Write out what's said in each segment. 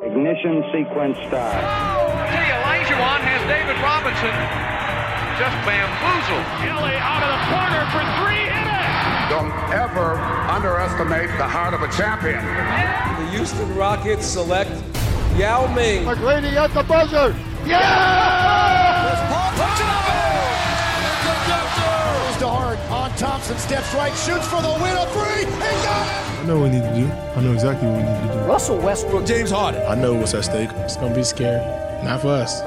Ignition sequence start. See, Olajuwon has David Robinson just bamboozled. Kelly out of the corner for three, hit it! Don't ever underestimate the heart of a champion. The Houston Rockets select Yao Ming. McGrady at the buzzer. Yeah! Paul puts it up. Goes to Hart. On Thompson steps right, shoots for the win. A three. He got it. I know what we need to do. I know exactly what we need to do. Russell Westbrook, James Harden. I know what's at stake. It's gonna be scary. Not for us.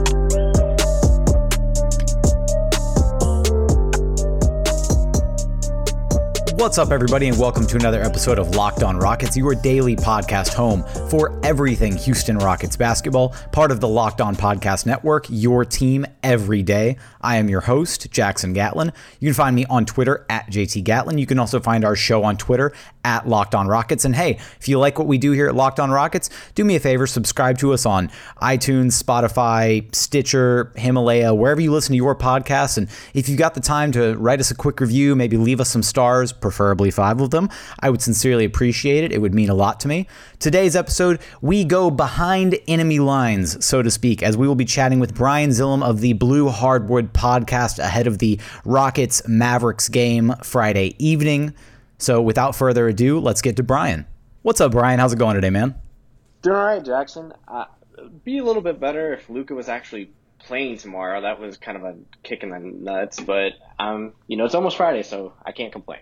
What's up, everybody, and welcome to another episode of Locked On Rockets, your daily podcast home for everything Houston Rockets basketball, part of the Locked On Podcast Network, your team every day. I am your host, Jackson Gatlin. You can find me on Twitter at JT Gatlin. You can also find our show on Twitter at Locked On Rockets. And hey, if you like what we do here at Locked On Rockets, do me a favor, subscribe to us on iTunes, Spotify, Stitcher, Himalaya, wherever you listen to your podcasts. And if you've got the time to write us a quick review, maybe leave us some stars, preferably 5 of them, I would sincerely appreciate it. It would mean a lot to me. Today's episode, we go behind enemy lines, so to speak, as we will be chatting with Brian Zillum of the Blue Hardwood podcast ahead of the Rockets-Mavericks game Friday evening. So without further ado, let's get to Brian. What's up, Brian? How's it going today, man? Doing all right, Jackson. Be a little bit better if Luka was actually playing tomorrow. That was kind of a kick in the nuts, but it's almost Friday, so I can't complain.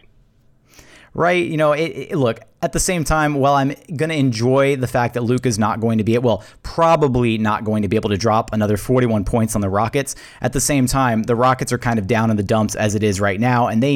Right. Look, at the same time, while I'm going to enjoy the fact that Luka's not going to be, probably not going to be able to drop another 41 points on the Rockets, at the same time, the Rockets are kind of down in the dumps as it is right now, and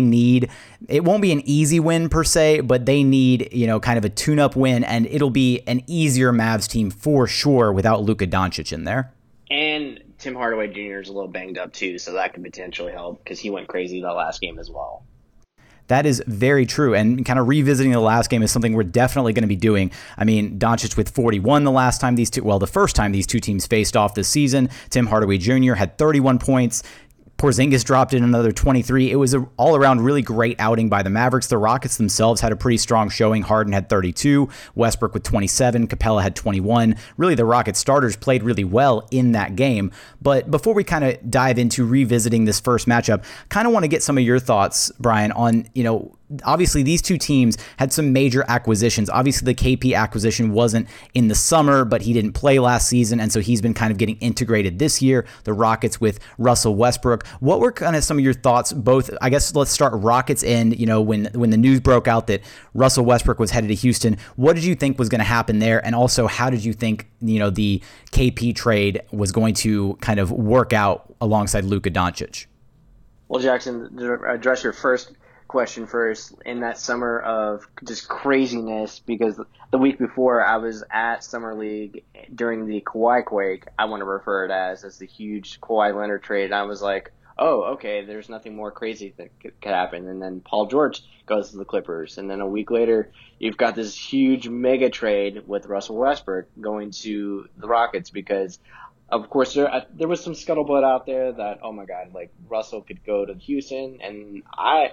it won't be an easy win per se, but they need, kind of a tune-up win, and it'll be an easier Mavs team for sure without Luka Doncic in there. And Tim Hardaway Jr. is a little banged up too, so that could potentially help because he went crazy the last game as well. That is very true, and kind of revisiting the last game is something we're definitely going to be doing. I mean, Doncic with 41 the first time these two teams faced off this season. Tim Hardaway Jr. had 31 points. Porzingis dropped in another 23. It was an all-around really great outing by the Mavericks. The Rockets themselves had a pretty strong showing. Harden had 32, Westbrook with 27, Capella had 21. Really, the Rockets starters played really well in that game. But before we kind of dive into revisiting this first matchup, kind of want to get some of your thoughts, Brian, on, obviously these two teams had some major acquisitions. Obviously, the KP acquisition wasn't in the summer, but he didn't play last season, and so he's been kind of getting integrated this year. The Rockets with Russell Westbrook. What were kind of some of your thoughts, both, I guess let's start Rockets end, when the news broke out that Russell Westbrook was headed to Houston, what did you think was going to happen there? And also, how did you think, the KP trade was going to kind of work out alongside Luka Doncic? Well, Jackson, to address your first question first, in that summer of just craziness, because the week before I was at Summer League during the Kawhi quake, I want to refer it as the huge Kawhi Leonard trade, and I was like, oh, okay, there's nothing more crazy that could happen. And then Paul George goes to the Clippers, and then a week later you've got this huge mega trade with Russell Westbrook going to the Rockets, because of course there was some scuttlebutt out there that, oh my God, like Russell could go to Houston, and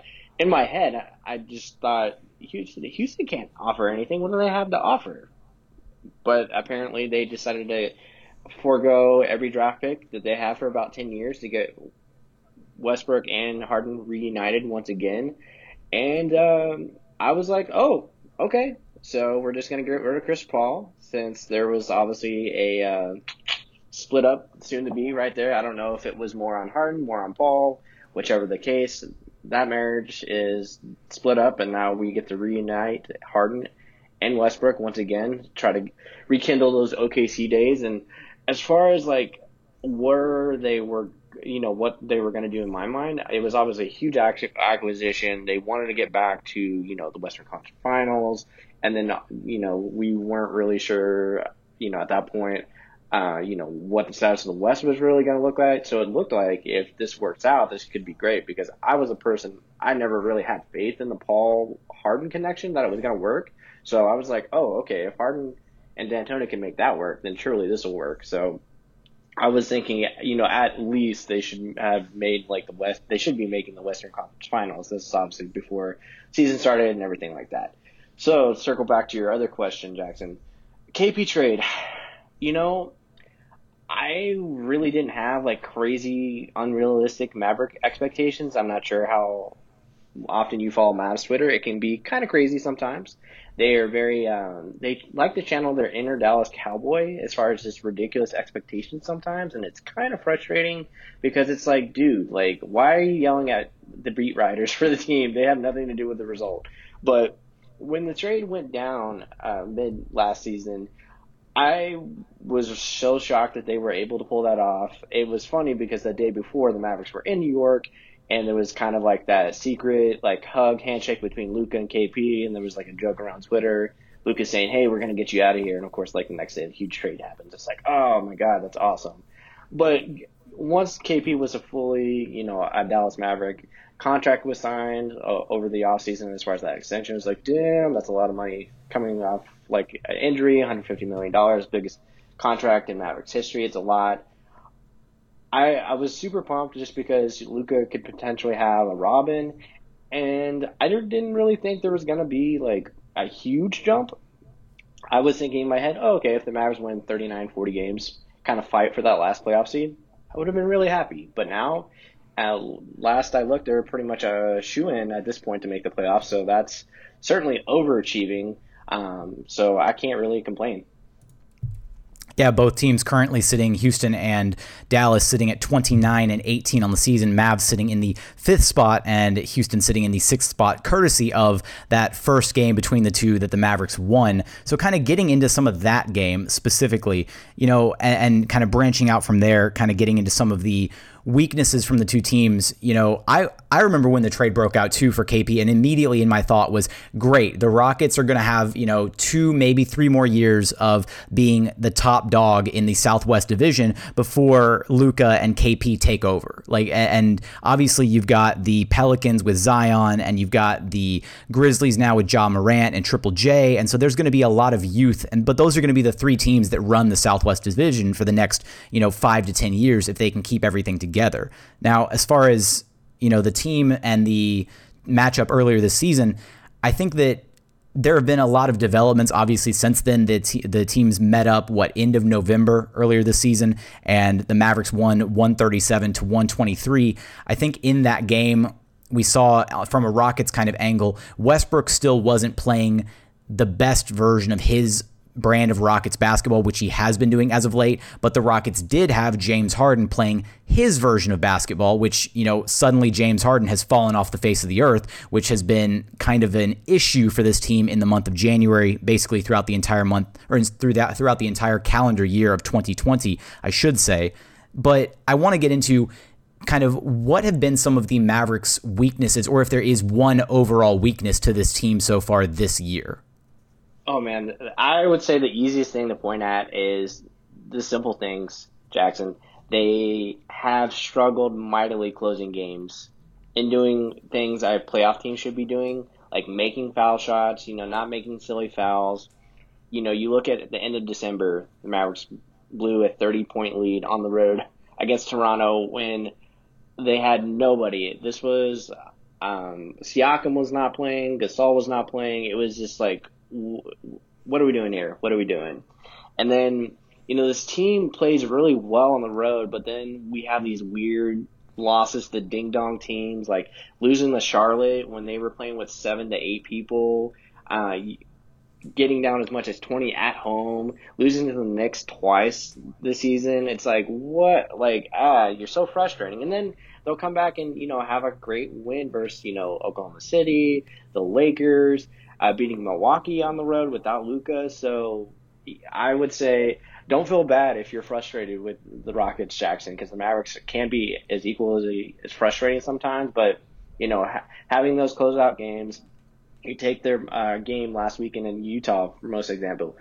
in my head, I just thought, Houston can't offer anything. What do they have to offer? But apparently they decided to forego every draft pick that they have for about 10 years to get Westbrook and Harden reunited once again. And I was like, oh, okay. So we're just going to get rid of Chris Paul, since there was obviously a split up soon to be right there. I don't know if it was more on Harden, more on Paul, whichever the case. That marriage is split up, and now we get to reunite Harden and Westbrook once again, try to rekindle those OKC days. And as far as like where they were, what they were going to do in my mind, it was obviously a huge acquisition. They wanted to get back to, the Western Conference Finals, and then, we weren't really sure, at that point, what the status of the West was really going to look like. So it looked like if this works out, this could be great, because I was a person, I never really had faith in the Paul Harden connection that it was going to work. So I was like, oh, okay, if Harden and D'Antoni can make that work, then surely this will work. So I was thinking, at least they should have made they should be making the Western Conference Finals. This is obviously before season started and everything like that. So circle back to your other question, Jackson. KP trade. You know, I really didn't have like crazy, unrealistic Maverick expectations. I'm not sure how often you follow Mavs Twitter. It can be kind of crazy sometimes. They are very, they like to channel their inner Dallas Cowboy as far as just ridiculous expectations sometimes, and it's kind of frustrating because it's like, dude, like, why are you yelling at the beat writers for the team? They have nothing to do with the result. But when the trade went down mid last season, I was so shocked that they were able to pull that off. It was funny because the day before the Mavericks were in New York, and there was kind of like that secret like hug handshake between Luka and KP, and there was like a joke around Twitter. Luka saying, "Hey, we're gonna get you out of here," and of course, like the next day, a huge trade happens. It's like, oh my god, that's awesome. But once KP was a fully, a Dallas Maverick, contract was signed over the offseason as far as that extension. It was like, damn, that's a lot of money coming off like an injury, $150 million, biggest contract in Mavericks history. It's a lot. I was super pumped just because Luka could potentially have a Robin, and I didn't really think there was going to be like a huge jump. I was thinking in my head, okay, if the Mavericks win 39, 40 games, kind of fight for that last playoff seed, I would have been really happy. But now, last I looked, they're pretty much a shoo-in at this point to make the playoffs, so that's certainly overachieving. So I can't really complain. Yeah, both teams currently sitting, Houston and Dallas sitting at 29 and 18 on the season. Mavs sitting in the 5th spot and Houston sitting in the 6th spot, courtesy of that first game between the two that the Mavericks won. So kind of getting into some of that game specifically, and kind of branching out from there, kind of getting into some of the weaknesses from the two teams. I remember when the trade broke out too for KP, and immediately in my thought was, great, the Rockets are going to have 2, maybe 3 more years of being the top dog in the Southwest Division before Luka and KP take over. And obviously you've got the Pelicans with Zion, and you've got the Grizzlies now with Ja Morant and Triple J, and so there's going to be a lot of youth, but those are going to be the 3 teams that run the Southwest Division for the next 5 to 10 years if they can keep everything together. Now, as far as the team and the matchup earlier this season, I think that there have been a lot of developments. Obviously, since then, the teams met up end of November earlier this season, and the Mavericks won 137-123. I think in that game we saw from a Rockets kind of angle, Westbrook still wasn't playing the best version of his brand of Rockets basketball, which he has been doing as of late, but the Rockets did have James Harden playing his version of basketball, which, suddenly James Harden has fallen off the face of the earth, which has been kind of an issue for this team in the month of January, basically throughout the entire month, or throughout the entire calendar year of 2020, I should say. But I want to get into kind of what have been some of the Mavericks' weaknesses, or if there is one overall weakness to this team so far this year. Oh, man, I would say the easiest thing to point at is the simple things, Jackson. They have struggled mightily closing games and doing things a playoff team should be doing, like making foul shots, not making silly fouls. You look at the end of December, the Mavericks blew a 30-point lead on the road against Toronto when they had nobody. This was Siakam was not playing, Gasol was not playing. It was just like, what are we doing here? What are we doing? And then, this team plays really well on the road, but then we have these weird losses to ding-dong teams, like losing to Charlotte when they were playing with 7 to 8 people, getting down as much as 20 at home, losing to the Knicks twice this season. It's like, what? You're so frustrating. And then they'll come back and, have a great win versus, Oklahoma City, the Lakers, beating Milwaukee on the road without Luka. So I would say don't feel bad if you're frustrated with the Rockets, Jackson, because the Mavericks can be as equally as frustrating sometimes. But, having those closeout games, you take their game last weekend in Utah, for most example,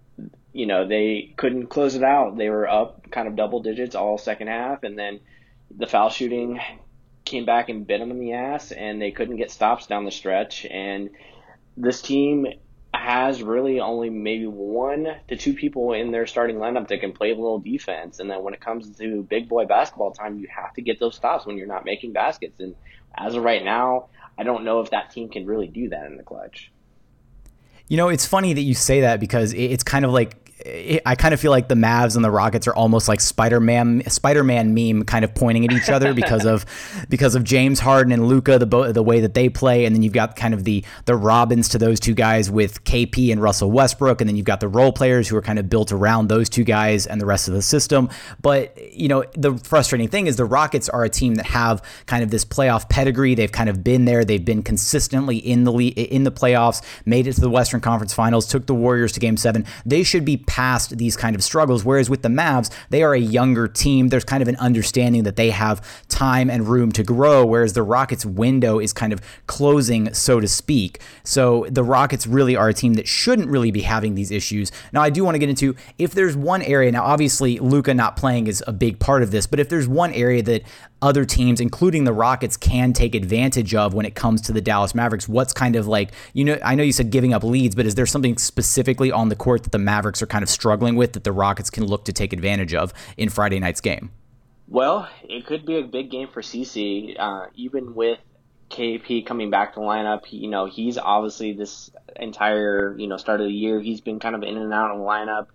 they couldn't close it out. They were up kind of double digits all second half, and then the foul shooting came back and bit them in the ass, and they couldn't get stops down the stretch. And this team has really only maybe 1 to 2 people in their starting lineup that can play a little defense. And then when it comes to big boy basketball time, you have to get those stops when you're not making baskets. And as of right now, I don't know if that team can really do that in the clutch. It's funny that you say that, because it's kind of like I kind of feel like the Mavs and the Rockets are almost like Spider-Man meme kind of pointing at each other because of James Harden and Luka, the way that they play. And then you've got kind of the Robins to those two guys with KP and Russell Westbrook. And then you've got the role players who are kind of built around those two guys and the rest of the system. But, the frustrating thing is the Rockets are a team that have kind of this playoff pedigree. They've kind of been there. They've been consistently in the playoffs, made it to the Western Conference Finals, took the Warriors to Game 7. They should be past these kind of struggles, whereas with the Mavs, they are a younger team. There's kind of an understanding that they have time and room to grow, whereas the Rockets' window is kind of closing, so to speak. So the Rockets really are a team that shouldn't really be having these issues. Now, I do want to get into, if there's one area, now obviously Luka not playing is a big part of this, but if there's one area that other teams, including the Rockets, can take advantage of when it comes to the Dallas Mavericks, what's kind of like, I know you said giving up leads, but is there something specifically on the court that the Mavericks are kind of struggling with that the Rockets can look to take advantage of in Friday night's game? Well, it could be a big game for CC, even with KP coming back to the lineup. He's obviously this entire, start of the year, he's been kind of in and out of the lineup.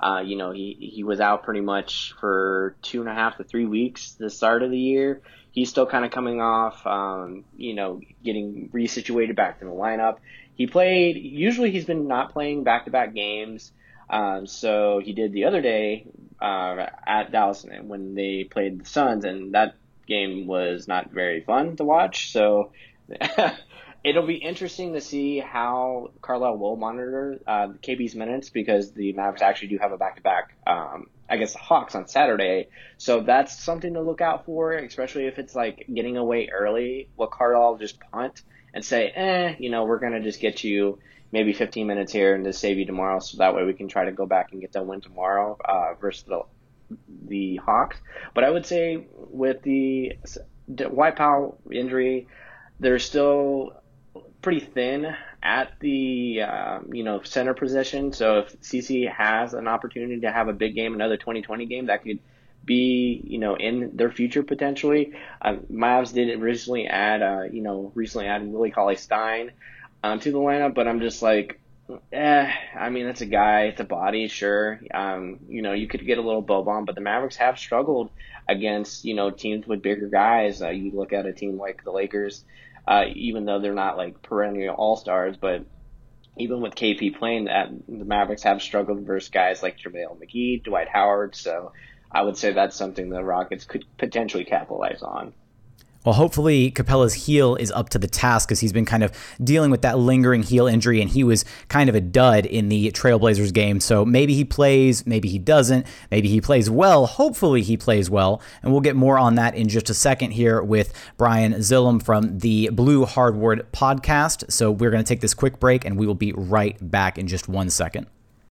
He was out pretty much for 2.5 to 3 weeks the start of the year. He's still kind of coming off, getting resituated back in the lineup. Usually he's been not playing back-to-back games. So he did the other day at Dallas when they played the Suns, and that game was not very fun to watch. So it'll be interesting to see how Carlisle will monitor KP's minutes, because the Mavericks actually do have a back-to-back against the Hawks on Saturday. So that's something to look out for, especially if it's like getting away early. Will Carlisle just punt and say, we're going to just get you maybe 15 minutes here and just save you tomorrow, so that way we can try to go back and get that win tomorrow versus the Hawks. But I would say with the Dwight Powell injury, they're still pretty thin at the center position. So if CC has an opportunity to have a big game, another 2020 game, that could be in their future potentially. Mavs did recently add Willie Cauley-Stein to the lineup, but I'm just like, that's a guy, it's a body, sure. You could get a little Boban, but the Mavericks have struggled against teams with bigger guys. You look at a team like the Lakers. Even though they're not like perennial all-stars, but even with KP playing, that the Mavericks have struggled versus guys like JaVale McGee, Dwight Howard. So I would say that's something the Rockets could potentially capitalize on. Well, hopefully Capella's heel is up to the task, because he's been kind of dealing with that lingering heel injury, and he was kind of a dud in the Trailblazers game. So maybe he plays, maybe he doesn't, maybe he plays well. Hopefully he plays well, and we'll get more on that in just a second here with Brian Zillum from the Blue Hardwood podcast. So we're going to take this quick break, and we will be right back in just 1 second.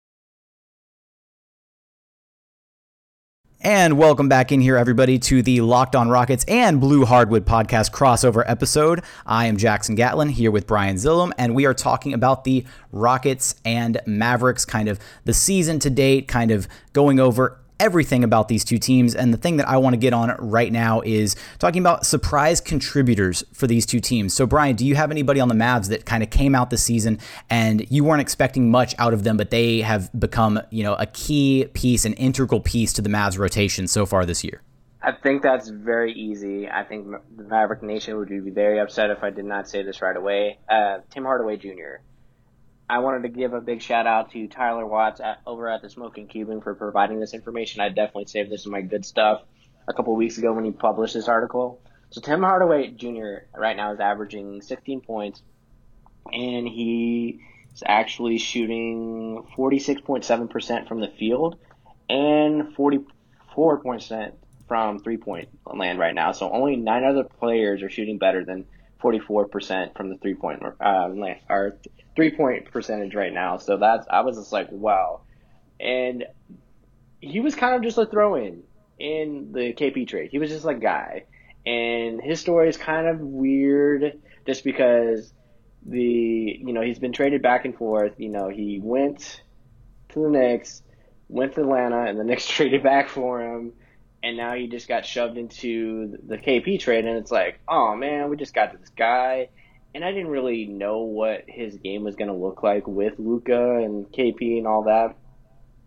And welcome back in here, everybody, to the Locked On Rockets and Blue Hardwood podcast crossover episode. I am Jackson Gatlin here with Brian Zillum, and we are talking about the Rockets and Mavericks, kind of the season to date, kind of going over everything about these two teams. And the thing that I want to get on right now is talking about surprise contributors for these two teams. So Brian, do you have anybody on the Mavs that kind of came out this season and you weren't expecting much out of them, but they have become, a key piece, an integral piece to the Mavs rotation so far this year? I think that's very easy. I think the Maverick Nation would be very upset if I did not say this right away. Tim Hardaway Jr. I wanted to give a big shout out to Tyler Watts over at the Smoking Cuban for providing this information. I definitely saved this in my good stuff a couple weeks ago when he published this article. So Tim Hardaway Jr. right now is averaging 16 points, and he is actually shooting 46.7% from the field and 44% from three-point land right now. So only 9 other players are shooting better than 44% from the three-point land, or three-point percentage right now. So I was just like, wow. And he was kind of just a throw-in in the KP trade. He was just like a guy. And his story is kind of weird just because he's been traded back and forth. He went to the Knicks, went to Atlanta, and the Knicks traded back for him. And now he just got shoved into the KP trade, and it's like, oh man, we just got this guy. And I didn't really know what his game was going to look like with Luka and KP and all that.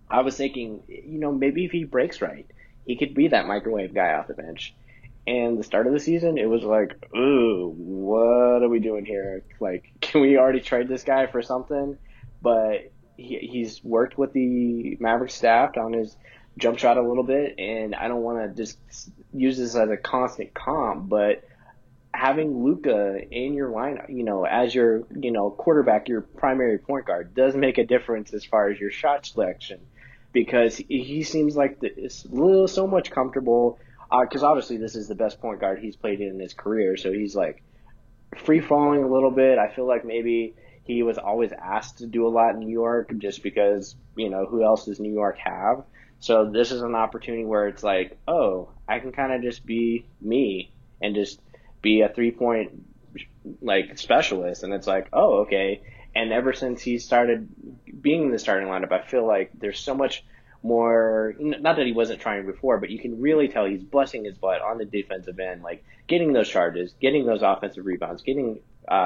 I was thinking, maybe if he breaks right, he could be that microwave guy off the bench. And the start of the season, it was like, ooh, what are we doing here? Like, can we already trade this guy for something? But he's worked with the Mavericks staff on his jump shot a little bit, and I don't want to just use this as a constant comp, but having Luka in your lineup, as your, quarterback, your primary point guard, does make a difference as far as your shot selection, because he seems like so much comfortable. Because obviously this is the best point guard he's played in his career, so he's like free falling a little bit. I feel like maybe he was always asked to do a lot in New York just because, who else does New York have? So this is an opportunity where it's like, oh, I can kind of just be me and just be a 3-point specialist. And it's like, oh, okay. And ever since he started being in the starting lineup, I feel like there's so much more, not that he wasn't trying before, but you can really tell he's busting his butt on the defensive end, like getting those charges, getting those offensive rebounds, getting,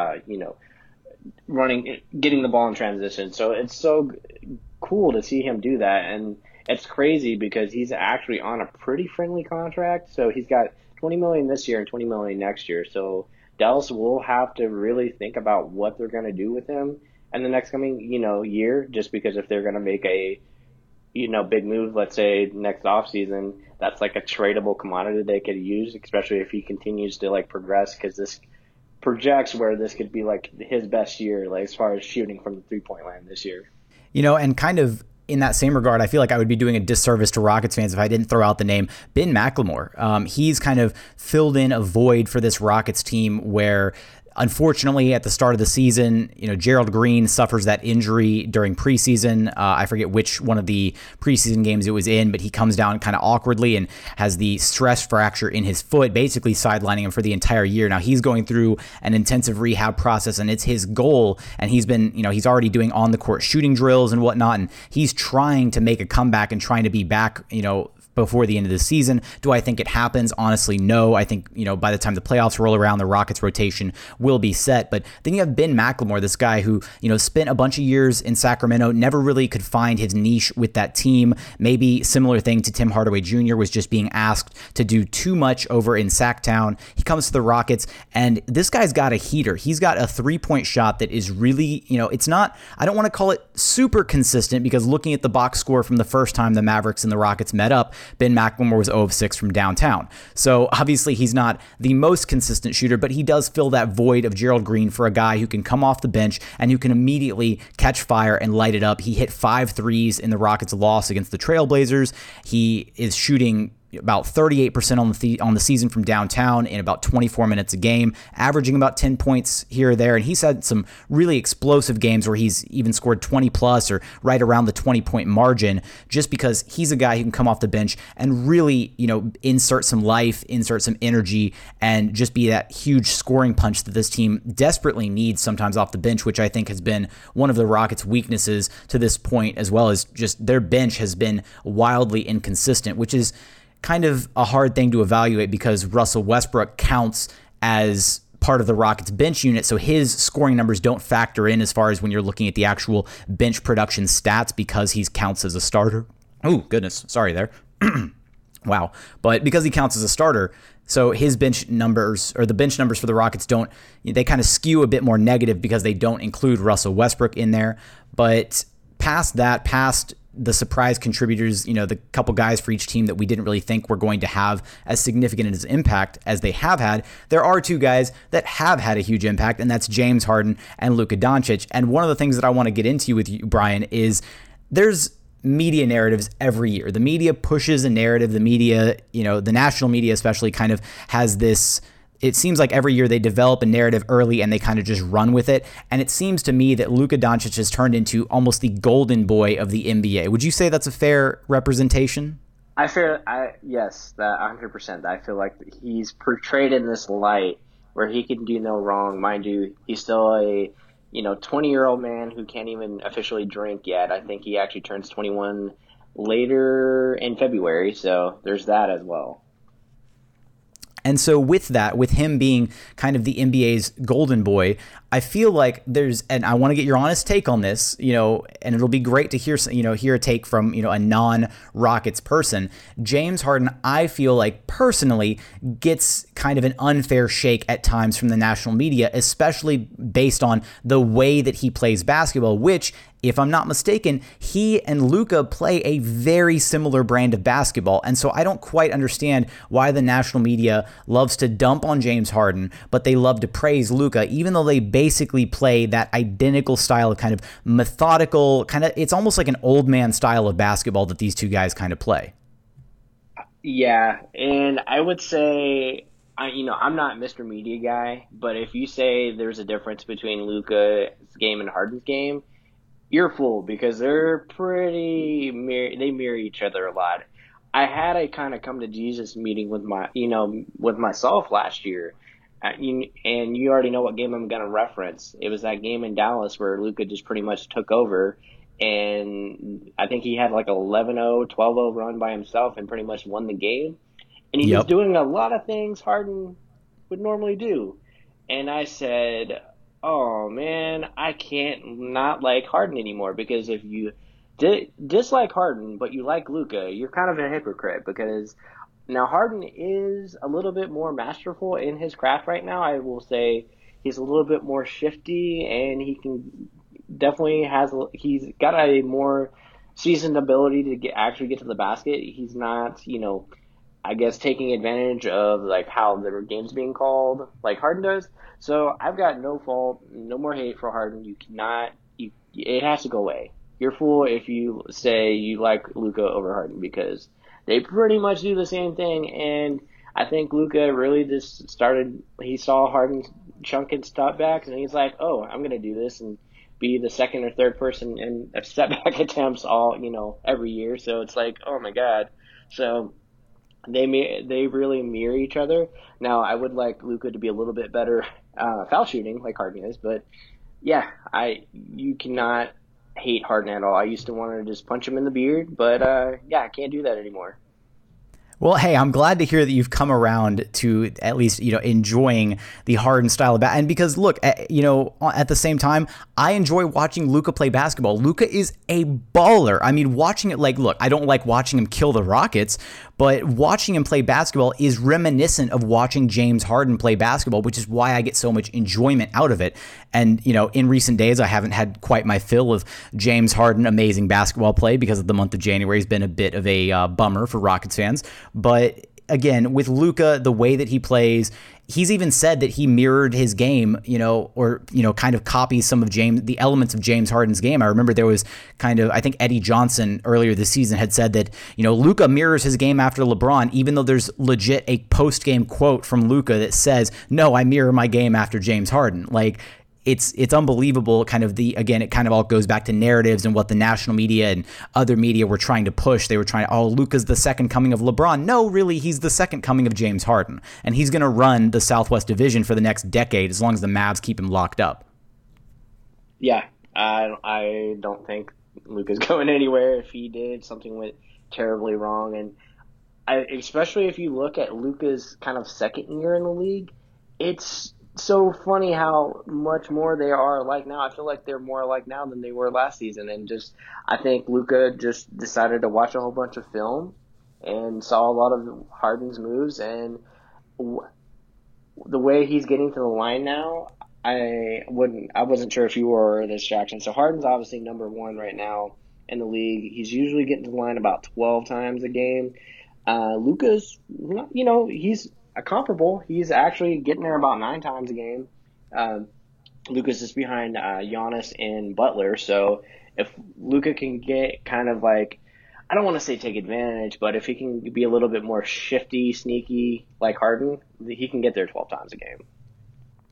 running, getting the ball in transition. So it's so cool to see him do that. And it's crazy because he's actually on a pretty friendly contract. So he's got $20 million this year and $20 million next year. So Dallas will have to really think about what they're going to do with him in the next coming, year, just because if they're going to make a, big move, let's say next offseason, that's like a tradable commodity they could use, especially if he continues to progress, because this projects where this could be his best year, as far as shooting from the 3-point line this year. And kind of in that same regard, I feel like I would be doing a disservice to Rockets fans if I didn't throw out the name Ben McLemore. He's kind of filled in a void for this Rockets team where, unfortunately, at the start of the season, Gerald Green suffers that injury during preseason. I forget which one of the preseason games it was in, but he comes down kind of awkwardly and has the stress fracture in his foot, basically sidelining him for the entire year. Now he's going through an intensive rehab process, and it's his goal. And he's been, he's already doing on the court shooting drills and whatnot, and he's trying to make a comeback and trying to be back, before the end of the season. Do I think it happens? Honestly, no. I think, by the time the playoffs roll around, the Rockets rotation will be set. But then you have Ben McLemore, this guy who, spent a bunch of years in Sacramento, never really could find his niche with that team. Maybe similar thing to Tim Hardaway Jr. was just being asked to do too much over in Sacktown. He comes to the Rockets, and this guy's got a heater. He's got a 3-point shot that is really, it's not, I don't want to call it super consistent, because looking at the box score from the first time the Mavericks and the Rockets met up, Ben McLemore was 0 of 6 from downtown. So obviously he's not the most consistent shooter, but he does fill that void of Gerald Green for a guy who can come off the bench and who can immediately catch fire and light it up. He hit 5 threes in the Rockets' loss against the Trailblazers. He is shooting about 38% on the season from downtown in about 24 minutes a game, averaging about 10 points here or there. And he's had some really explosive games where he's even scored 20 plus or right around the 20-point margin, just because he's a guy who can come off the bench and really, insert some life, insert some energy, and just be that huge scoring punch that this team desperately needs sometimes off the bench, which I think has been one of the Rockets' weaknesses to this point, as well as just their bench has been wildly inconsistent, which is kind of a hard thing to evaluate because Russell Westbrook counts as part of the Rockets bench unit, so his scoring numbers don't factor in as far as when you're looking at the actual bench production stats, because he counts as a starter. Oh, goodness. Sorry there. Wow. But because he counts as a starter, so his bench numbers, or the bench numbers for the Rockets, they kind of skew a bit more negative because they don't include Russell Westbrook in there. But past the surprise contributors, the couple guys for each team that we didn't really think were going to have as significant an impact as they have had, there are 2 guys that have had a huge impact, and that's James Harden and Luka Doncic. And one of the things that I want to get into with you, Brian, is there's media narratives every year. The media pushes a narrative. The media, the national media especially, kind of has this, it seems like every year they develop a narrative early and they kind of just run with it. And it seems to me that Luka Doncic has turned into almost the golden boy of the NBA. Would you say that's a fair representation? Yes, that 100%. I feel like he's portrayed in this light where he can do no wrong. Mind you, he's still a 20-year-old man who can't even officially drink yet. I think he actually turns 21 later in February, so there's that as well. And so with that, with him being kind of the NBA's golden boy, I feel like and I want to get your honest take on this, and it'll be great to hear a take from, a non-Rockets person. James Harden, I feel like personally gets kind of an unfair shake at times from the national media, especially based on the way that he plays basketball, which, if I'm not mistaken, he and Luka play a very similar brand of basketball. And so I don't quite understand why the national media loves to dump on James Harden, but they love to praise Luka, even though they basically play that identical style of kind of methodical, it's almost like an old man style of basketball that these two guys kind of play. Yeah, and I would say, I'm not Mr. Media guy, but if you say there's a difference between Luka's game and Harden's game, you're a fool, because they're they mirror each other a lot. I had a kind of come to Jesus meeting with myself last year, and you already know what game I'm going to reference. It was that game in Dallas where Luka just pretty much took over, and I think he had like 11-0, 12-0 run by himself and pretty much won the game. And he was doing a lot of things Harden would normally do. And I said, oh man, I can't not like Harden anymore, because if you dislike Harden but you like Luka, you're kind of a hypocrite, because now Harden is a little bit more masterful in his craft right now. I will say he's a little bit more shifty, and he's got a more seasoned ability to actually get to the basket. He's not, I guess, taking advantage of like how the game's being called like Harden does. So I've got no fault, no more hate for Harden. It has to go away. You're a fool if you say you like Luka over Harden, because they pretty much do the same thing. And I think Luka really just he saw Harden chunking step backs, and he's like, oh, I'm going to do this and be the second or third person in step back attempts every year. So it's like, oh my God. So they really mirror each other. Now, I would like Luka to be a little bit better foul shooting like Harden is, but yeah, you cannot hate Harden at all. I used to want to just punch him in the beard, but I can't do that anymore. Well, hey, I'm glad to hear that you've come around to at least, enjoying the Harden style of basketball. And because, look, at the same time, I enjoy watching Luka play basketball. Luka is a baller. I mean, watching it, look, I don't like watching him kill the Rockets, but watching him play basketball is reminiscent of watching James Harden play basketball, which is why I get so much enjoyment out of it. And, in recent days, I haven't had quite my fill of James Harden amazing basketball play, because of the month of January has been a bit of a bummer for Rockets fans. But again, with Luka, the way that he plays, he's even said that he mirrored his game, kind of copies some of the elements of James Harden's game. I remember there was I think Eddie Johnson earlier this season had said that, Luka mirrors his game after LeBron, even though there's legit a post-game quote from Luka that says, no, I mirror my game after James Harden. It's unbelievable. It kind of all goes back to narratives and what the national media and other media were trying to push. They were Luka's the second coming of LeBron. No, really, he's the second coming of James Harden. And he's going to run the Southwest Division for the next decade as long as the Mavs keep him locked up. Yeah, I don't think Luka's going anywhere. If he did, something went terribly wrong. And especially if you look at Luka's kind of second year in the league, it's so funny how much more they are alike now. I feel like they're more alike now than they were last season. And I think Luka just decided to watch a whole bunch of film and saw a lot of Harden's moves. And the way he's getting to the line now, I wasn't sure if you were this Jackson. So Harden's obviously number one right now in the league. He's usually getting to the line about 12 times a game. Luka's, he's comparable. He's actually getting there about 9 times a game. Luka's just behind Giannis and Butler. So if Luka can get kind of I don't want to say take advantage, but if he can be a little bit more shifty, sneaky like Harden, he can get there 12 times a game.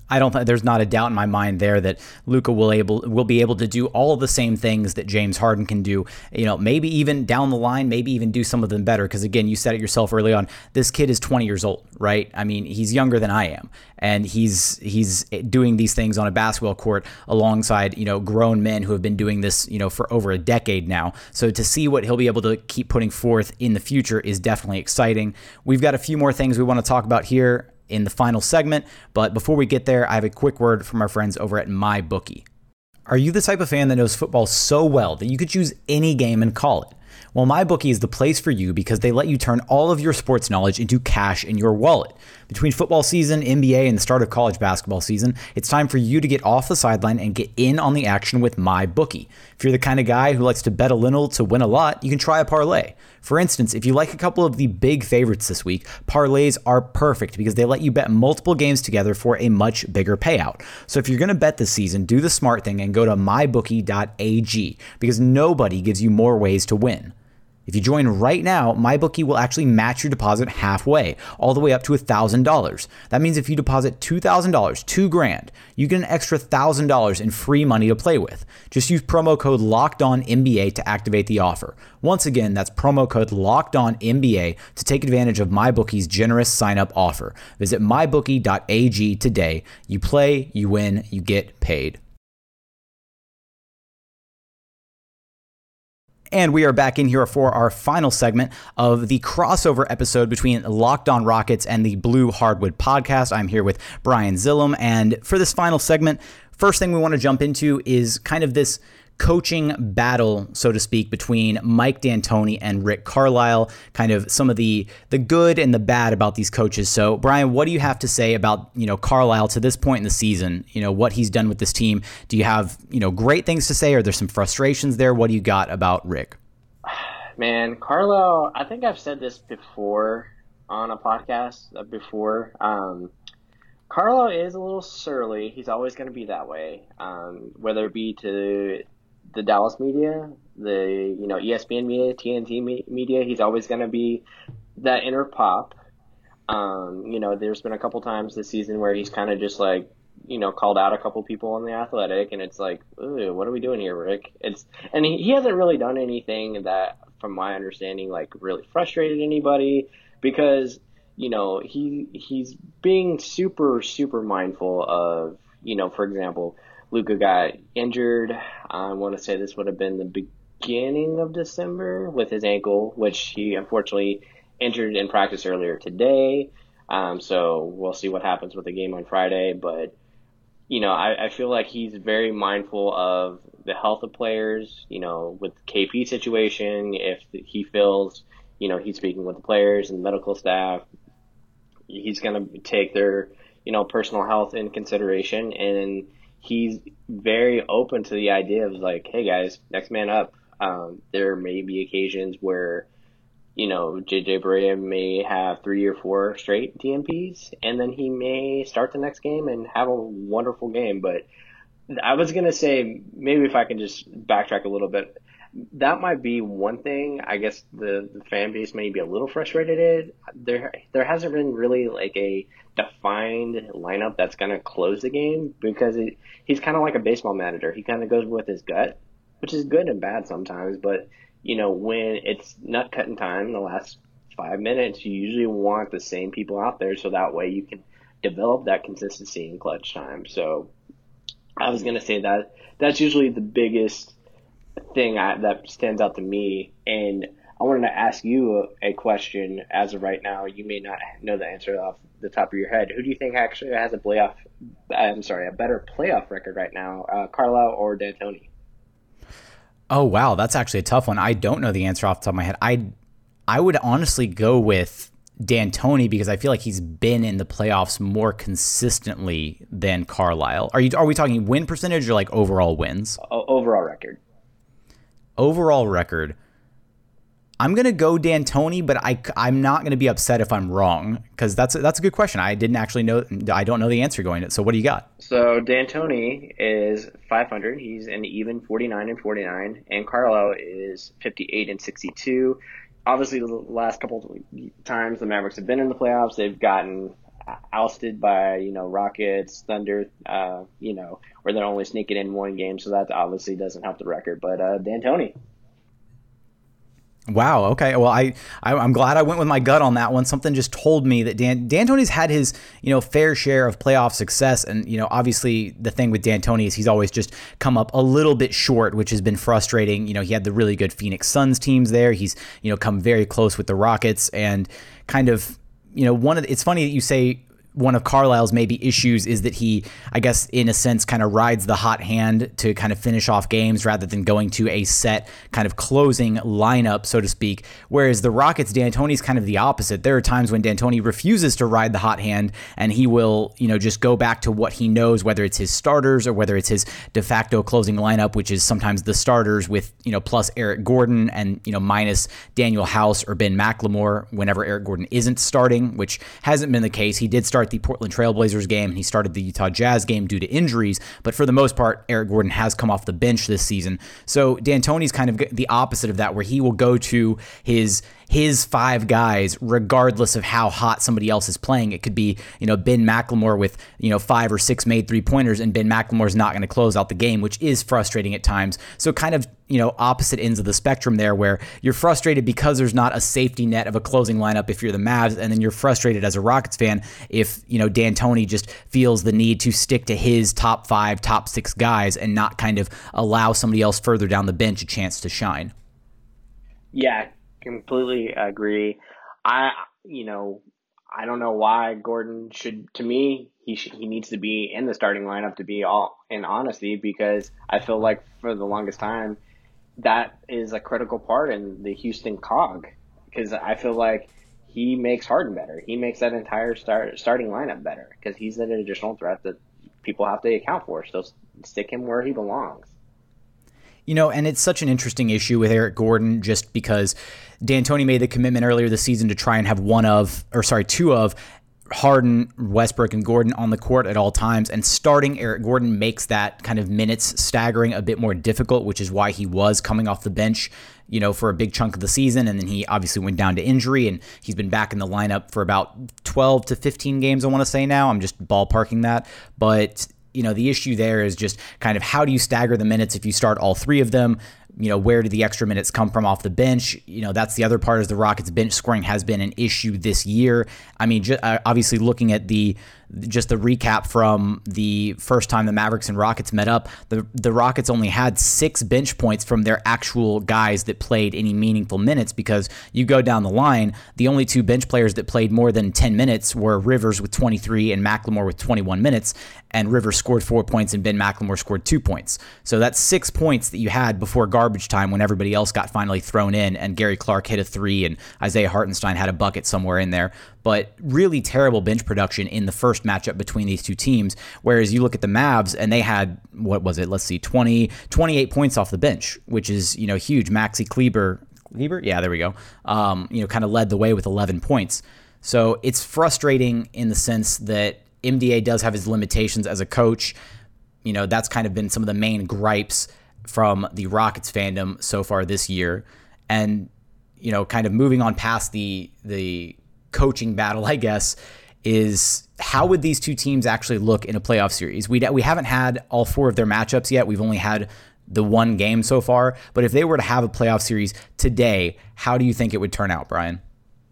I don't think there's not a doubt in my mind there that Luka will be able to do all of the same things that James Harden can do. Maybe even down the line, maybe even do some of them better. Because again, you said it yourself early on. This kid is 20 years old, right? I mean, he's younger than I am, and he's doing these things on a basketball court alongside grown men who have been doing this for over a decade now. So to see what he'll be able to keep putting forth in the future is definitely exciting. We've got a few more things we want to talk about here in the final segment, but before we get there, I have a quick word from our friends over at MyBookie. Are you the type of fan that knows football so well that you could choose any game and call it? Well, MyBookie is the place for you because they let you turn all of your sports knowledge into cash in your wallet. Between football season, NBA, and the start of college basketball season, it's time for you to get off the sideline and get in on the action with MyBookie. If you're the kind of guy who likes to bet a little to win a lot, you can try a parlay. For instance, if you like a couple of the big favorites this week, parlays are perfect because they let you bet multiple games together for a much bigger payout. So if you're going to bet this season, do the smart thing and go to mybookie.ag because nobody gives you more ways to win. If you join right now, MyBookie will actually match your deposit halfway, all the way up to $1,000. That means if you deposit $2,000, $2,000, you get an extra $1,000 in free money to play with. Just use promo code LOCKEDONNBA to activate the offer. Once again, that's promo code LOCKEDONNBA to take advantage of MyBookie's generous sign-up offer. Visit mybookie.ag today. You play, you win, you get paid. And we are back in here for our final segment of the crossover episode between Locked On Rockets and the Blue Hardwood podcast. I'm here with Brian Zillum. And for this final segment, first thing we want to jump into is kind of this coaching battle, so to speak, between Mike D'Antoni and Rick Carlisle, kind of some of the good and the bad about these coaches. So, Brian, what do you have to say about, Carlisle to this point in the season, what he's done with this team? Do you have, great things to say? Are there some frustrations there? What do you got about Rick? Man, Carlisle, I think I've said this before on a podcast before. Carlisle is a little surly. He's always going to be that way, whether it be to the Dallas media, the ESPN media, TNT media. He's always going to be that inner pop. There's been a couple times this season where he's kind of just like, called out a couple people on The Athletic, and it's like, ooh, what are we doing here, Rick? And he hasn't really done anything that, from my understanding, like really frustrated anybody, because he's being super, super mindful of, for example, Luka got injured. I want to say this would have been the beginning of December with his ankle, which he unfortunately injured in practice earlier today. So we'll see what happens with the game on Friday. But, I feel like he's very mindful of the health of players, with the KP situation. If he feels, he's speaking with the players and medical staff, he's going to take their, personal health in consideration. And he's very open to the idea of like, hey guys, next man up. There may be occasions where, JJ Barea may have 3 or 4 straight DNPs, and then he may start the next game and have a wonderful game. But I was going to say, maybe if I can just backtrack a little bit, that might be one thing. I guess the fan base may be a little frustrated. There hasn't been really like a defined lineup that's going to close the game, because he's kind of like a baseball manager. He kind of goes with his gut, which is good and bad sometimes. But, when it's nut cutting time in the last 5 minutes, you usually want the same people out there so that way you can develop that consistency in clutch time. So I was going to say that that's usually the biggest thing that stands out to me. And I wanted to ask you a question as of right now. You may not know the answer off the top of your head. Who do you think actually has a better playoff record right now, Carlisle or D'Antoni? Oh, wow. That's actually a tough one. I don't know the answer off the top of my head. I would honestly go with D'Antoni because I feel like he's been in the playoffs more consistently than Carlisle. Are we talking win percentage or like overall wins? Overall record. Overall record. I'm going to go D'Antoni, but I'm not going to be upset if I'm wrong, because that's a good question. I didn't actually know. I don't know the answer going to. So what do you got? So D'Antoni is 500. He's an even 49-49, and Carlisle is 58-62. Obviously, the last couple of times the Mavericks have been in the playoffs, they've gotten ousted by, Rockets, Thunder, where they're only sneaking in one game. So that obviously doesn't help the record. But D'Antoni. Wow. Okay. Well, I'm glad I went with my gut on that one. Something just told me that D'Antoni's had his, fair share of playoff success. And, obviously the thing with D'Antoni is he's always just come up a little bit short, which has been frustrating. He had the really good Phoenix Suns teams there. He's, come very close with the Rockets and kind of, it's funny that you say one of Carlisle's maybe issues is that he, I guess, in a sense, kind of rides the hot hand to kind of finish off games rather than going to a set kind of closing lineup, so to speak. Whereas the Rockets, D'Antoni's kind of the opposite. There are times when D'Antoni refuses to ride the hot hand and he will, just go back to what he knows, whether it's his starters or whether it's his de facto closing lineup, which is sometimes the starters with, plus Eric Gordon and, minus Daniel House or Ben McLemore whenever Eric Gordon isn't starting, which hasn't been the case. He did start the Portland Trailblazers game and he started the Utah Jazz game due to injuries, but for the most part, Eric Gordon has come off the bench this season. So D'Antoni's kind of the opposite of that, where he will go to his 5 guys regardless of how hot somebody else is playing. It could be, Ben McLemore with, 5 or 6 made 3-pointers, and Ben McLemore's not going to close out the game, which is frustrating at times. So kind of, opposite ends of the spectrum there, where you're frustrated because there's not a safety net of a closing lineup if you're the Mavs, and then you're frustrated as a Rockets fan if, D'Antoni just feels the need to stick to his top 5, top 6 guys and not kind of allow somebody else further down the bench a chance to shine. Yeah, completely agree. I don't know why Gordon should. To me, he needs to be in the starting lineup, to be all in honesty, because I feel like for the longest time that is a critical part in the Houston cog. Because I feel like he makes Harden better. He makes that entire starting lineup better because he's an additional threat that people have to account for. So stick him where he belongs. And it's such an interesting issue with Eric Gordon just because D'Antoni made the commitment earlier this season to try and have two of Harden, Westbrook, and Gordon on the court at all times, and starting Eric Gordon makes that kind of minutes staggering a bit more difficult, which is why he was coming off the bench, for a big chunk of the season, and then he obviously went down to injury, and he's been back in the lineup for about 12 to 15 games, I want to say now. I'm just ballparking that, but the issue there is just kind of how do you stagger the minutes if you start all 3 of them? Where do the extra minutes come from off the bench? That's the other part, is the Rockets bench scoring has been an issue this year. I mean, obviously looking at the recap from the first time the Mavericks and Rockets met up, the Rockets only had 6 bench points from their actual guys that played any meaningful minutes, because you go down the line, the only 2 bench players that played more than 10 minutes were Rivers with 23 and McLemore with 21 minutes, and Rivers scored 4 points and Ben McLemore scored 2 points. So that's 6 points that you had before garbage time when everybody else got finally thrown in, and Gary Clark hit a 3 and Isaiah Hartenstein had a bucket somewhere in there. But really terrible bench production in the first matchup between these two teams. Whereas you look at the Mavs and they had, 28 points off the bench, which is, huge. Maxi Kleber, yeah, there we go. Kind of led the way with 11 points. So it's frustrating in the sense that MDA does have his limitations as a coach. That's kind of been some of the main gripes from the Rockets fandom so far this year. And, kind of moving on past the coaching battle, I guess, is how would these two teams actually look in a playoff series? We haven't had all 4 of their matchups yet. We've only had the 1 game so far. But if they were to have a playoff series today, how do you think it would turn out, Brian?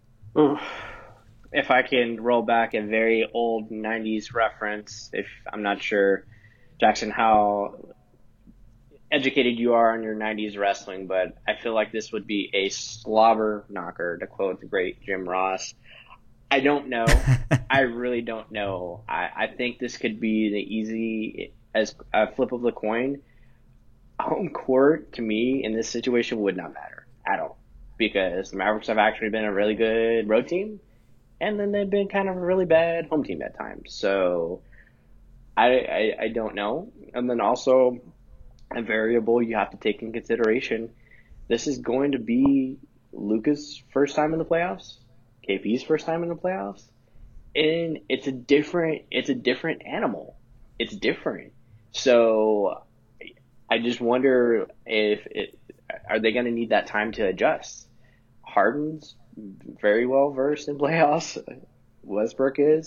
If I can roll back a very old 90s reference, if I'm not sure, Jackson, how educated you are on your 90s wrestling, but I feel like this would be a slobber knocker, to quote the great Jim Ross. I don't know. I really don't know. I think this could be the easy as a flip of the coin. Home court, to me, in this situation would not matter at all, because the Mavericks have actually been a really good road team, and then they've been kind of a really bad home team at times. So I don't know. And then also a variable you have to take in consideration, this is going to be Luka's first time in the playoffs, KP's first time in the playoffs, and it's a different animal. It's different. So I just wonder are they going to need that time to adjust? Harden's very well versed in playoffs. Westbrook is.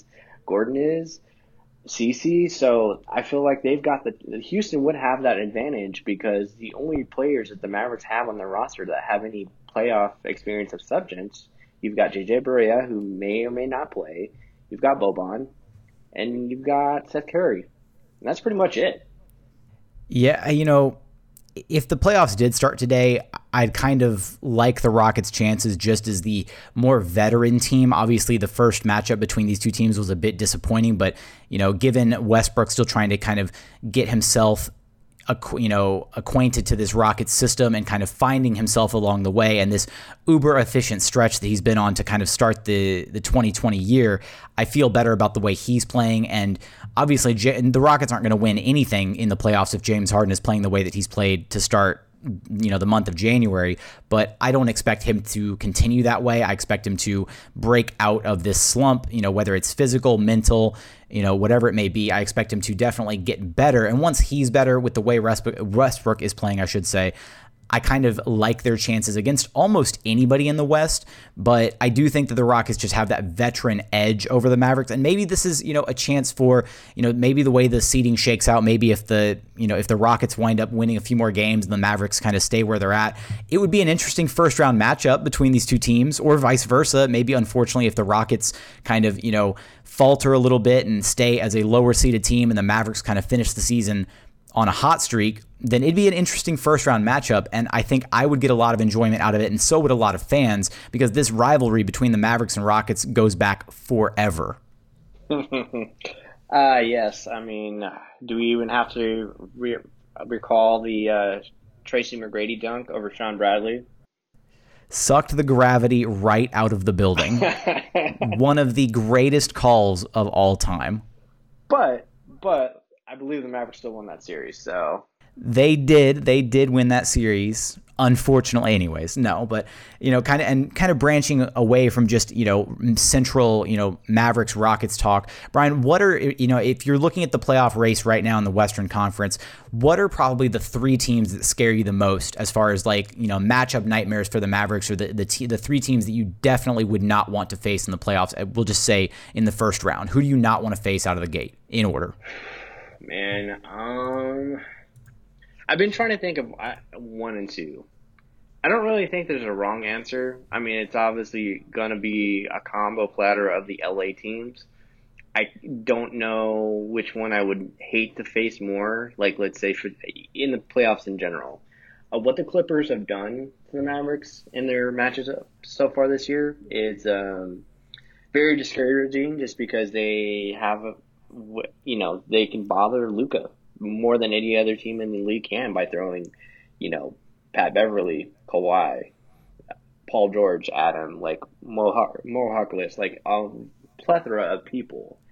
Gordon is, CeCe. So I feel like they've got Houston would have that advantage because the only players that the Mavericks have on their roster that have any playoff experience of substance, you've got JJ Barea, who may or may not play. You've got Boban, and you've got Seth Curry. And that's pretty much it. Yeah, if the playoffs did start today, I'd kind of like the Rockets' chances just as the more veteran team. Obviously, the first matchup between these two teams was a bit disappointing, but, given Westbrook still trying to kind of get himself acquainted to this Rockets system and kind of finding himself along the way, and this uber efficient stretch that he's been on to kind of start the 2020 year, I feel better about the way he's playing. And obviously the Rockets aren't going to win anything in the playoffs if James Harden is playing the way that he's played to start the month of January, but I don't expect him to continue that way. I expect him to break out of this slump, whether it's physical, mental, whatever it may be. I expect him to definitely get better. And once he's better with the way Westbrook is playing, I should say, I kind of like their chances against almost anybody in the West, but I do think that the Rockets just have that veteran edge over the Mavericks. And maybe this is, a chance for, maybe the way the seeding shakes out, maybe if the Rockets wind up winning a few more games and the Mavericks kind of stay where they're at, it would be an interesting first round matchup between these two teams, or vice versa. Maybe, unfortunately, if the Rockets kind of, falter a little bit and stay as a lower seeded team and the Mavericks kind of finish the season on a hot streak, then it'd be an interesting first round matchup, and I think I would get a lot of enjoyment out of it, and so would a lot of fans, because this rivalry between the Mavericks and Rockets goes back forever. Yes. I mean, do we even have to recall the Tracy McGrady dunk over Sean Bradley? Sucked the gravity right out of the building. One of the greatest calls of all time. But I believe the Mavericks still won that series, so. They did win that series, unfortunately. Anyways, no, but kind of branching away from just central Mavericks Rockets talk. Brian, what are if you're looking at the playoff race right now in the Western Conference, what are probably the three teams that scare you the most as far as matchup nightmares for the Mavericks, or the three teams that you definitely would not want to face in the playoffs? We'll just say in the first round, who do you not want to face out of the gate in order? Man, I've been trying to think of 1 and 2. I don't really think there's a wrong answer. I mean, it's obviously going to be a combo platter of the LA teams. I don't know which one I would hate to face more, let's say in the playoffs in general. What the Clippers have done to the Mavericks in their matches so far this year is very discouraging, just because they have they can bother Luka more than any other team in the league can by throwing, Pat Beverly, Kawhi, Paul George at him, Mo Harkless, a plethora of people.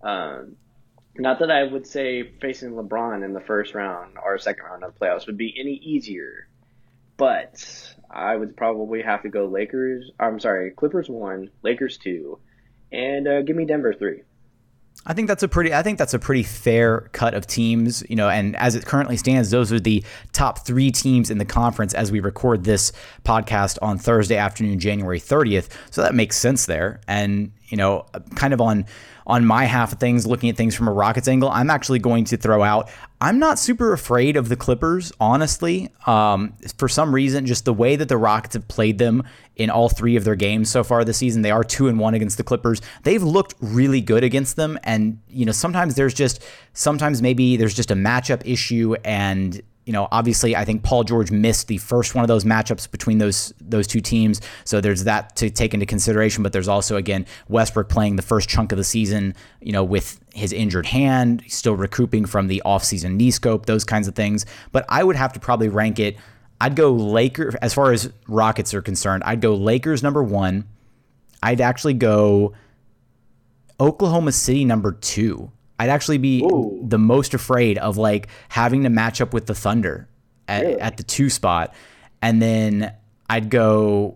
Not that I would say facing LeBron in the first round or second round of the playoffs would be any easier, but I would probably have to go Clippers 1, Lakers 2, and give me Denver 3. I think that's a pretty fair cut of teams, and as it currently stands, those are the top 3 teams in the conference as we record this podcast on Thursday afternoon, January 30th. So that makes sense there. And, kind of on my half of things, looking at things from a Rockets angle, I'm actually going to throw out, I'm not super afraid of the Clippers, honestly. For some reason, just the way that the Rockets have played them in all 3 of their games so far this season, they are 2-1 against the Clippers. They've looked really good against them. And, sometimes maybe there's just a matchup issue. And, obviously I think Paul George missed the first one of those matchups between those two teams. So there's that to take into consideration. But there's also, again, Westbrook playing the first chunk of the season, with his injured hand, still recouping from the offseason knee scope, those kinds of things. But I would have to probably rank it. I'd go Lakers, as far as Rockets are concerned, I'd go Lakers number 1. I'd actually go Oklahoma City number 2. I'd actually be the most afraid of having to match up with the Thunder at the 2 spot. And then I'd go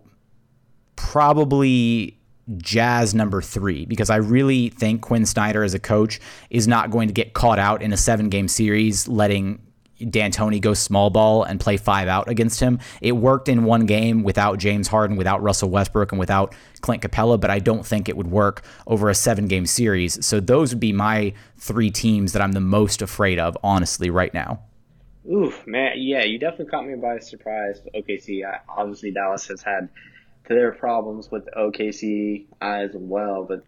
probably Jazz number 3, because I really think Quinn Snyder as a coach is not going to get caught out in a 7-game series letting D'Antoni go small ball and play 5 out against him. It worked in one game without James Harden, without Russell Westbrook, and without Clint Capella, but I don't think it would work over a 7-game series. So those would be my 3 teams that I'm the most afraid of, honestly, right now. Oof, man, yeah, you definitely caught me by surprise. OKC, obviously Dallas has had their problems with OKC as well, but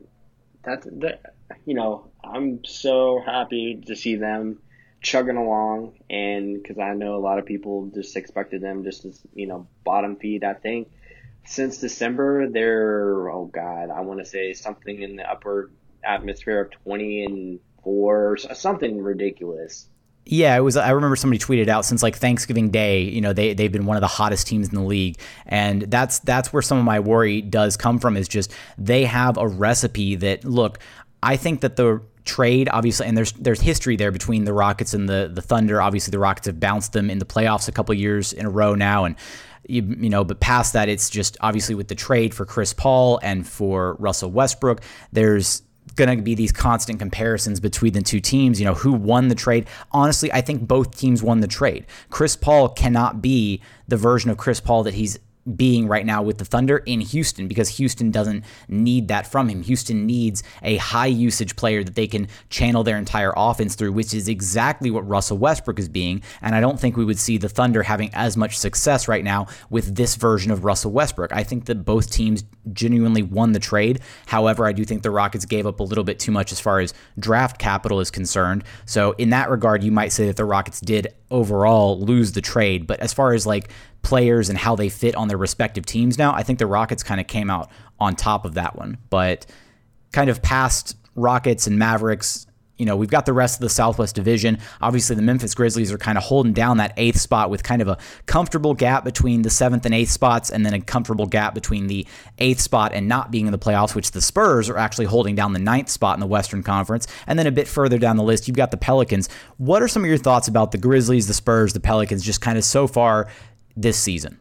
I'm so happy to see them chugging along, and because I know a lot of people just expected them just as, bottom feed. I think since December, they're, I want to say something in the upper atmosphere of 20-4, something ridiculous. Yeah, it was. I remember somebody tweeted out since like Thanksgiving Day, they've been one of the hottest teams in the league, and that's where some of my worry does come from. Is just they have a recipe that, look, I think that the trade, obviously, and there's history there between the Rockets and the Thunder. Obviously, the Rockets have bounced them in the playoffs a couple of years in a row now, and but past that, it's just obviously with the trade for Chris Paul and for Russell Westbrook, there's going to be these constant comparisons between the two teams, who won the trade. Honestly, I think both teams won the trade. Chris Paul cannot be the version of Chris Paul that he's being right now with the Thunder in Houston, because Houston doesn't need that from him. Houston needs a high usage player that they can channel their entire offense through, which is exactly what Russell Westbrook is being. And I don't think we would see the Thunder having as much success right now with this version of Russell Westbrook. I think that both teams genuinely won the trade. However, I do think the Rockets gave up a little bit too much as far as draft capital is concerned. So in that regard, you might say that the Rockets did overall lose the trade. But as far as like players and how they fit on their respective teams now, I think the Rockets kind of came out on top of that one. But kind of past Rockets and Mavericks, we've got the rest of the Southwest Division. Obviously, the Memphis Grizzlies are kind of holding down that 8th spot with kind of a comfortable gap between the 7th and 8th spots, and then a comfortable gap between the 8th spot and not being in the playoffs, which the Spurs are actually holding down the 9th spot in the Western Conference. And then a bit further down the list, you've got the Pelicans. What are some of your thoughts about the Grizzlies, the Spurs, the Pelicans, just kind of so far this season?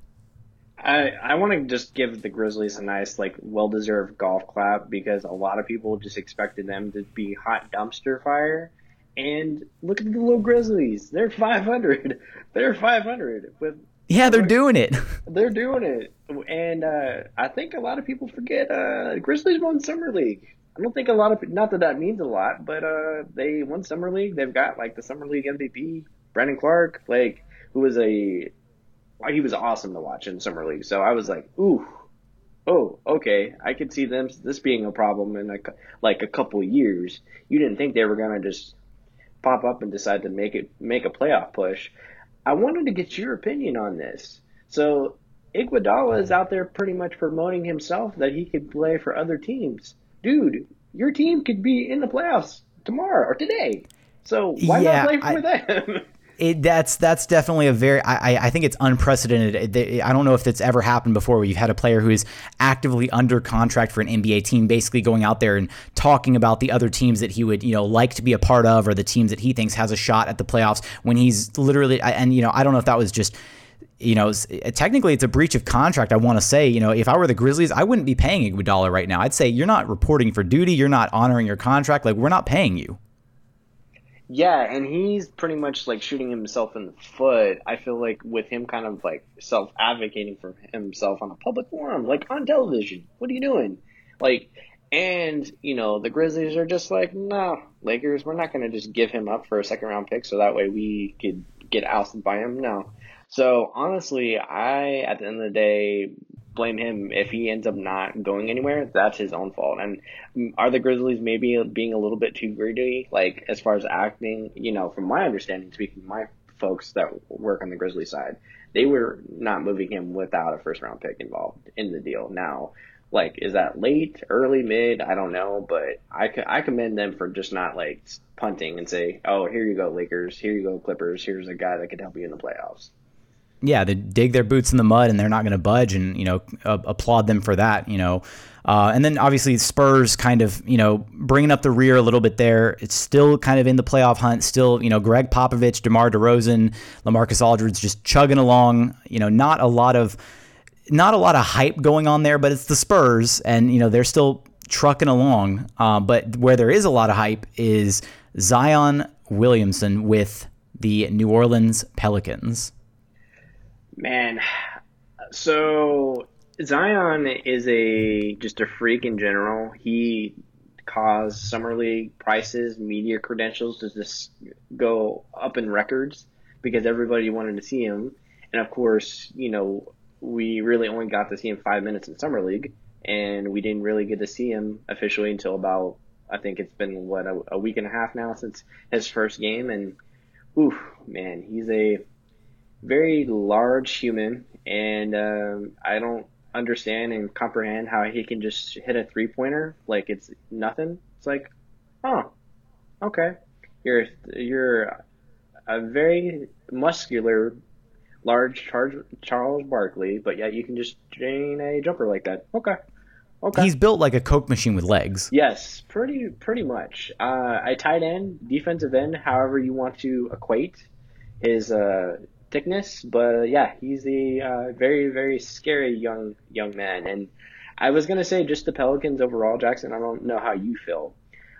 I want to just give the Grizzlies a nice, well-deserved golf clap, because a lot of people just expected them to be hot dumpster fire. And look at the little Grizzlies. They're 500. They're 500. Yeah, they're doing it. They're doing it. And I think a lot of people forget Grizzlies won Summer League. I don't think not that means a lot, but they won Summer League. They've got, the Summer League MVP, Brandon Clark, who was he was awesome to watch in Summer League. So I was like, ooh, oh, okay. I could see this being a problem in a couple years. You didn't think they were going to just pop up and decide to make a playoff push. I wanted to get your opinion on this. So Iguodala is out there pretty much promoting himself that he could play for other teams. Dude, your team could be in the playoffs tomorrow or today. So why not play for them? That's definitely I think it's unprecedented. I don't know if that's ever happened before, where you've had a player who is actively under contract for an NBA team basically going out there and talking about the other teams that he would, like to be a part of, or the teams that he thinks has a shot at the playoffs, when he's literally, and I don't know if that was just, technically it's a breach of contract. I want to say, if I were the Grizzlies, I wouldn't be paying Iguodala right now. I'd say, you're not reporting for duty. You're not honoring your contract. We're not paying you. Yeah, and he's pretty much shooting himself in the foot. I feel like with him kind of self-advocating for himself on a public forum, on television. What are you doing? And, the Grizzlies are just no, Lakers, we're not going to just give him up for a second-round pick so that way we could get ousted by him. No. So, honestly, at the end of the day, blame him. If he ends up not going anywhere, that's his own fault. And are the Grizzlies maybe being a little bit too greedy, as far as acting? From my understanding, speaking to my folks that work on the Grizzlies side, they were not moving him without a first-round pick involved in the deal. Now, is that late, early, mid? I don't know, but I commend them for just not punting and say, oh, here you go, Lakers, here you go, Clippers, here's a guy that could help you in the playoffs. Yeah, they dig their boots in the mud and they're not going to budge, and applaud them for that. And then obviously Spurs kind of bringing up the rear a little bit there. It's still kind of in the playoff hunt. Still Greg Popovich, DeMar DeRozan, LaMarcus Aldridge just chugging along. Not a lot of hype going on there, but it's the Spurs, and they're still trucking along. But where there is a lot of hype is Zion Williamson with the New Orleans Pelicans? Man, so Zion is just a freak in general. He caused Summer League prices, media credentials to just go up in records because everybody wanted to see him. And of course, we really only got to see him 5 minutes in Summer League, and we didn't really get to see him officially until about, I think it's been, a week and a half now since his first game. And, oof, man, he's a very large human, and I don't understand and comprehend how he can just hit a three-pointer like it's nothing. It's like, oh, okay. You're a very muscular, large Charles Barkley, but yet you can just drain a jumper like that. Okay. He's built like a Coke machine with legs. Yes, pretty much. A tight end, defensive end, however you want to equate his thickness, but yeah, he's a very, very scary young man. And I was gonna say just the Pelicans overall, Jackson. I don't know how you feel.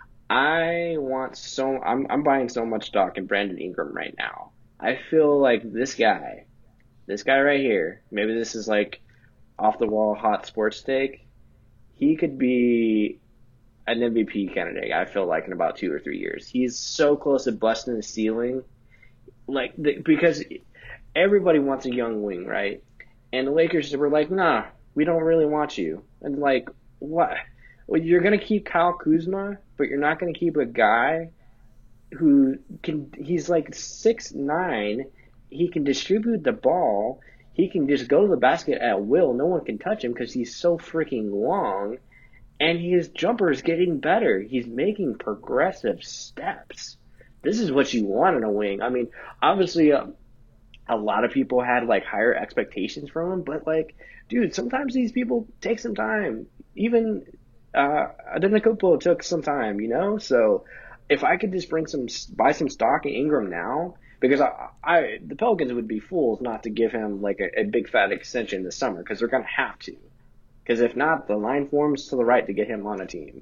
I'm buying so much stock in Brandon Ingram right now. I feel like this guy right here, maybe this is like off the wall hot sports take. He could be an MVP candidate, I feel like, in about 2 or 3 years. He's so close to busting the ceiling, because everybody wants a young wing, right? And the Lakers were like, nah, we don't really want you. And like, what? Well, you're going to keep Kyle Kuzma, but you're not going to keep a guy who he's like 6'9". He can distribute the ball. He can just go to the basket at will. No one can touch him because he's so freaking long. And his jumper is getting better. He's making progressive steps. This is what you want in a wing. I mean, obviously, a lot of people had like higher expectations from him, but like, dude, sometimes these people take some time. Even Adetokounmpo took some time, So if I could just buy some stock in Ingram now, because the Pelicans would be fools not to give him like a big fat extension this summer, because they're going to have to. Because if not, the line forms to the right to get him on a team.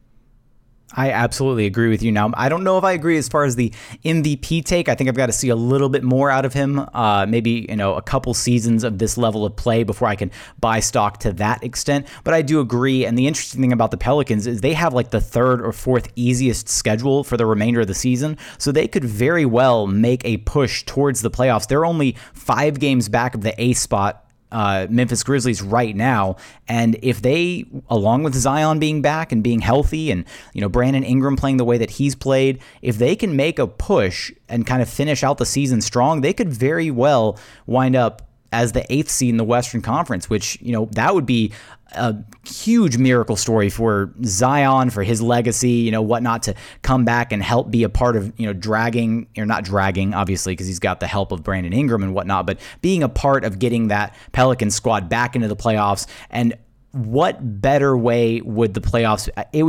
I absolutely agree with you. Now, I don't know if I agree as far as the MVP take. I think I've got to see a little bit more out of him. Maybe, a couple seasons of this level of play before I can buy stock to that extent. But I do agree. And the interesting thing about the Pelicans is they have like the 3rd or 4th easiest schedule for the remainder of the season. So they could very well make a push towards the playoffs. They're only 5 games back of the 8th spot, Memphis Grizzlies right now, and if they, along with Zion being back and being healthy, and Brandon Ingram playing the way that he's played, if they can make a push and kind of finish out the season strong, they could very well wind up as the 8th seed in the Western Conference, which that would be a huge miracle story for Zion, for his legacy, whatnot, to come back and help be a part of, dragging, or not dragging, obviously, because he's got the help of Brandon Ingram and whatnot, but being a part of getting that Pelicans squad back into the playoffs. And what better way would the playoffs, it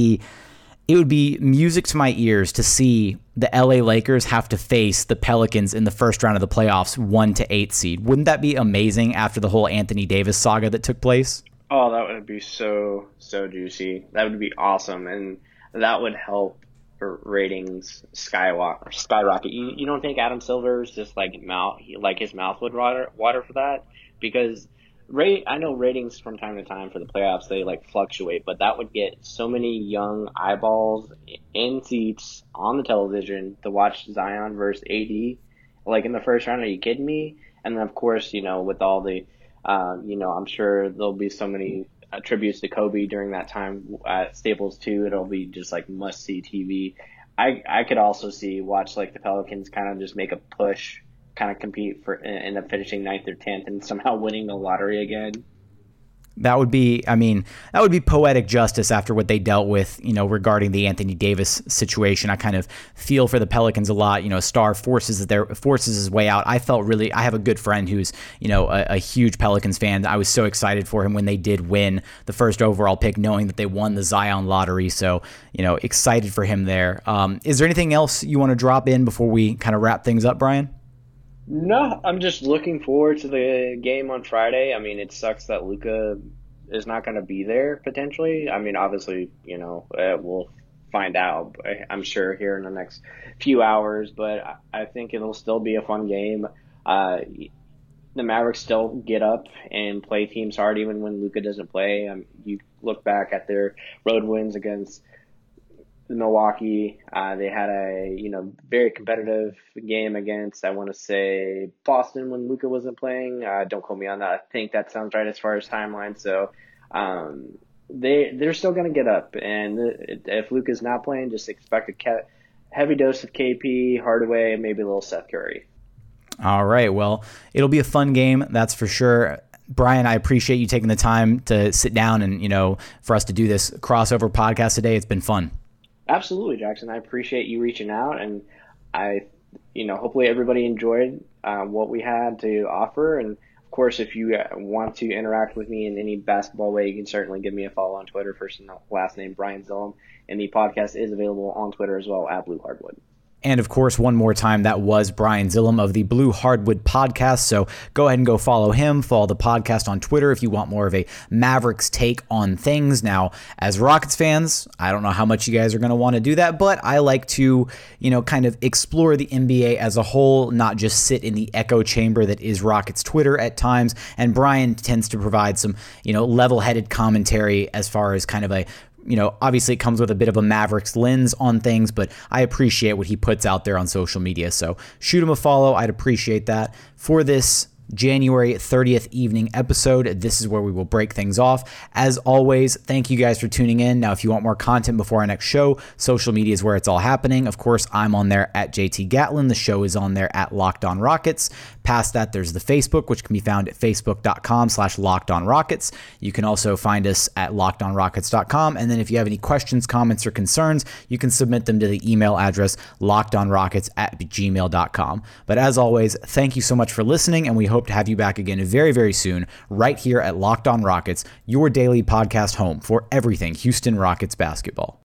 would be music to my ears to see the LA Lakers have to face the Pelicans in the first round of the playoffs, 1 to 8 seed. Wouldn't that be amazing after the whole Anthony Davis saga that took place? Oh, that would be so juicy. That would be awesome, and that would help ratings skyrocket. You don't think Adam Silver's just like his mouth would water for that? Because I know ratings from time to time for the playoffs, they like fluctuate, but that would get so many young eyeballs in seats on the television to watch Zion versus AD, like in the first round. Are you kidding me? And then of course, with all the, I'm sure there'll be so many tributes to Kobe during that time at Staples too. It'll be just like must see TV. I could also watch like the Pelicans kind of just make a push, kind of compete for, end up finishing 9th or 10th and somehow winning the lottery again. That would be poetic justice after what they dealt with, regarding the Anthony Davis situation. I kind of feel for the Pelicans a lot. Star forces his way out. I have a good friend who's, a huge Pelicans fan. I was so excited for him when they did win the first overall pick, knowing that they won the Zion lottery. So, excited for him there. Is there anything else you want to drop in before we kind of wrap things up, Brian? No, I'm just looking forward to the game on Friday. I mean, it sucks that Luka is not going to be there potentially. I mean, obviously, we'll find out, I'm sure, here in the next few hours. But I think it'll still be a fun game. The Mavericks still get up and play teams hard even when Luka doesn't play. You look back at their road wins against Milwaukee. They had a very competitive game against, I want to say, Boston when Luka wasn't playing. Don't quote me on that. I think that sounds right as far as timeline. So they're still going to get up, and if Luka's not playing, just expect a heavy dose of KP, Hardaway, and maybe a little Seth Curry. All right. Well, it'll be a fun game, that's for sure. Brian, I appreciate you taking the time to sit down and, for us to do this crossover podcast today. It's been fun. Absolutely, Jackson. I appreciate you reaching out, and hopefully everybody enjoyed what we had to offer. And of course, if you want to interact with me in any basketball way, you can certainly give me a follow on Twitter, first and last name Brian Zillum, and the podcast is available on Twitter as well at Blue Hardwood. And of course, one more time, that was Brian Zillum of the Blue Hardwood podcast. So go ahead and go follow him. Follow the podcast on Twitter if you want more of a Mavericks take on things. Now, as Rockets fans, I don't know how much you guys are going to want to do that, but I like to, kind of explore the NBA as a whole, not just sit in the echo chamber that is Rockets Twitter at times. And Brian tends to provide some, level-headed commentary as far as kind of a obviously it comes with a bit of a Mavericks lens on things, but I appreciate what he puts out there on social media. So shoot him a follow. I'd appreciate that. For this January 30th evening episode, this is where we will break things off. As always, thank you guys for tuning in. Now, if you want more content before our next show, social media is where it's all happening. Of course, I'm on there at JT Gatlin. The show is on there at Locked On Rockets. Past that, there's the Facebook, which can be found at facebook.com/LockedOnRockets. You can also find us at LockedOnRockets.com. And then if you have any questions, comments, or concerns, you can submit them to the email address LockedOnRockets@gmail.com. But as always, thank you so much for listening, and we hope to have you back again very, very soon, right here at Locked On Rockets, your daily podcast home for everything Houston Rockets basketball.